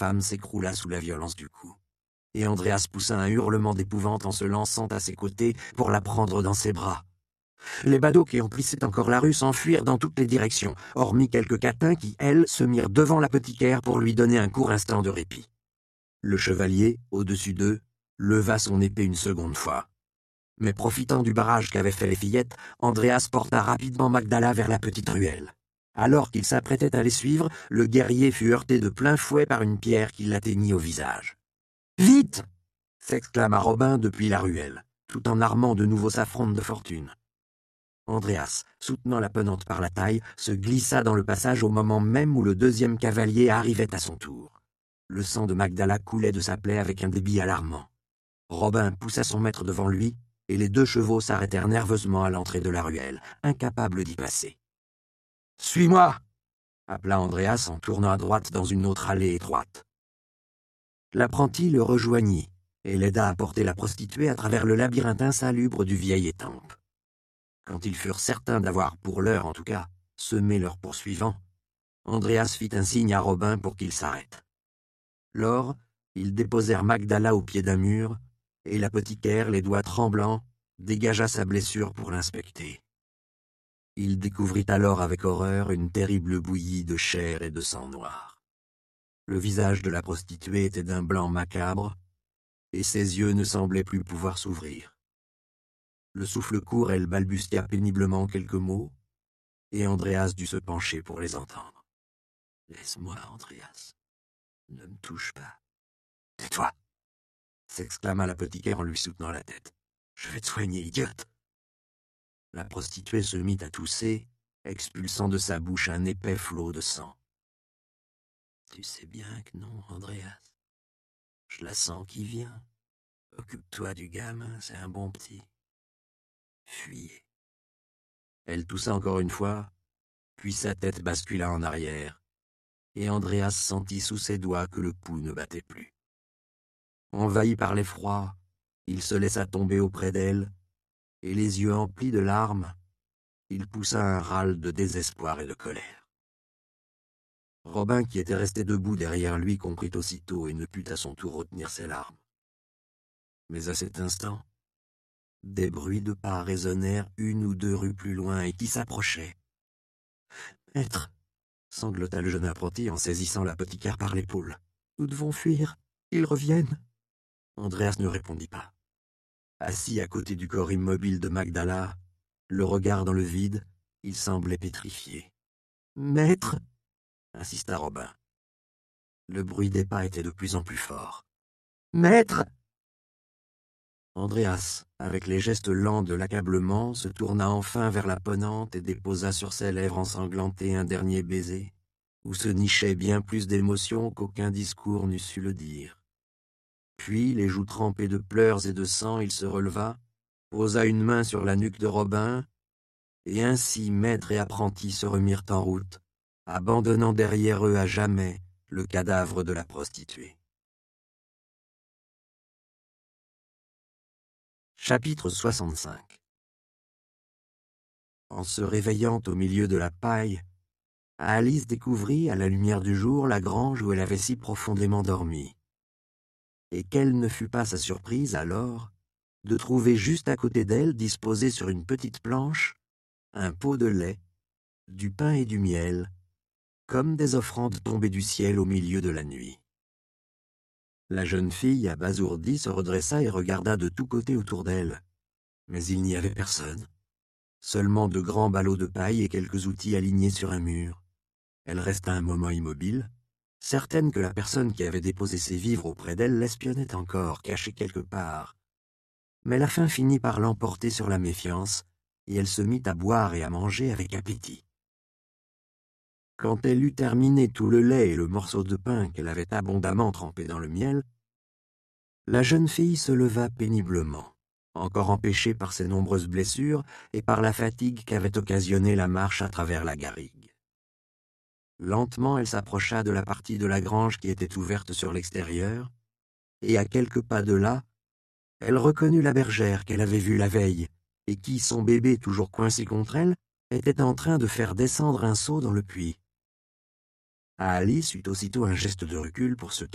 femme s'écroula sous la violence du coup. Et Andreas poussa un hurlement d'épouvante en se lançant à ses côtés pour la prendre dans ses bras. Les badauds qui emplissaient encore la rue s'enfuirent dans toutes les directions, hormis quelques catins qui, elles, se mirent devant l'apothicaire pour lui donner un court instant de répit. Le chevalier, au-dessus d'eux, leva son épée une seconde fois. Mais profitant du barrage qu'avaient fait les fillettes, Andreas porta rapidement Magdala vers la petite ruelle. Alors qu'il s'apprêtait à les suivre, le guerrier fut heurté de plein fouet par une pierre qui l'atteignit au visage. « Vite !» s'exclama Robin depuis la ruelle, tout en armant de nouveau sa fronde de fortune. Andreas, soutenant la penante par la taille, se glissa dans le passage au moment même où le deuxième cavalier arrivait à son tour. Le sang de Magdala coulait de sa plaie avec un débit alarmant. Robin poussa son maître devant lui, et les deux chevaux s'arrêtèrent nerveusement à l'entrée de la ruelle, incapables d'y passer. « Suis-moi !» appela Andreas en tournant à droite dans une autre allée étroite. L'apprenti le rejoignit et l'aida à porter la prostituée à travers le labyrinthe insalubre du vieil étampe. Quand ils furent certains d'avoir, pour l'heure en tout cas, semé leurs poursuivants, Andreas fit un signe à Robin pour qu'il s'arrête. Lors, ils déposèrent Magdala au pied d'un mur, et l'apothicaire, les doigts tremblants, dégagea sa blessure pour l'inspecter. Il découvrit alors avec horreur une terrible bouillie de chair et de sang noir. Le visage de la prostituée était d'un blanc macabre, et ses yeux ne semblaient plus pouvoir s'ouvrir. Le souffle court, elle balbutia péniblement quelques mots, et Andreas dut se pencher pour les entendre. « Laisse-moi, Andreas. Ne me touche pas. »« Tais-toi » s'exclama l'apothicaire en lui soutenant la tête. « Je vais te soigner, idiote !» La prostituée se mit à tousser, expulsant de sa bouche un épais flot de sang. « Tu sais bien que non, Andreas. Je la sens qui vient. Occupe-toi du gamin, c'est un bon petit. Fuyez. » Elle toussa encore une fois, puis sa tête bascula en arrière, et Andreas sentit sous ses doigts que le pouls ne battait plus. Envahi par l'effroi, il se laissa tomber auprès d'elle, et les yeux emplis de larmes, il poussa un râle de désespoir et de colère. Robin, qui était resté debout derrière lui, comprit aussitôt et ne put à son tour retenir ses larmes. Mais à cet instant, des bruits de pas résonnèrent une ou deux rues plus loin et qui s'approchaient. « Maître !» sanglota le jeune apprenti en saisissant l'apothicaire par l'épaule. « Nous devons fuir. Ils reviennent. » Andreas ne répondit pas. Assis à côté du corps immobile de Magdala, le regard dans le vide, il semblait pétrifié. « Maître !» insista Robin. Le bruit des pas était de plus en plus fort. « Maître !» Andreas, avec les gestes lents de l'accablement, se tourna enfin vers la ponante et déposa sur ses lèvres ensanglantées un dernier baiser, où se nichait bien plus d'émotion qu'aucun discours n'eût su le dire. Puis, les joues trempées de pleurs et de sang, il se releva, posa une main sur la nuque de Robin, et ainsi maître et apprenti se remirent en route, abandonnant derrière eux à jamais le cadavre de la prostituée. Chapitre 65. En se réveillant au milieu de la paille, Alice découvrit, à la lumière du jour, la grange où elle avait si profondément dormi. Et quelle ne fut pas sa surprise, alors, de trouver juste à côté d'elle, disposé sur une petite planche, un pot de lait, du pain et du miel, comme des offrandes tombées du ciel au milieu de la nuit. La jeune fille, abasourdie, se redressa et regarda de tous côtés autour d'elle. Mais il n'y avait personne. Seulement de grands ballots de paille et quelques outils alignés sur un mur. Elle resta un moment immobile, certaine que la personne qui avait déposé ses vivres auprès d'elle l'espionnait encore, cachée quelque part. Mais la faim finit par l'emporter sur la méfiance, et elle se mit à boire et à manger avec appétit. Quand elle eut terminé tout le lait et le morceau de pain qu'elle avait abondamment trempé dans le miel, la jeune fille se leva péniblement, encore empêchée par ses nombreuses blessures et par la fatigue qu'avait occasionnée la marche à travers la garrigue. Lentement, elle s'approcha de la partie de la grange qui était ouverte sur l'extérieur, et à quelques pas de là, elle reconnut la bergère qu'elle avait vue la veille, et qui, son bébé toujours coincé contre elle, était en train de faire descendre un seau dans le puits. Alice eut aussitôt un geste de recul pour se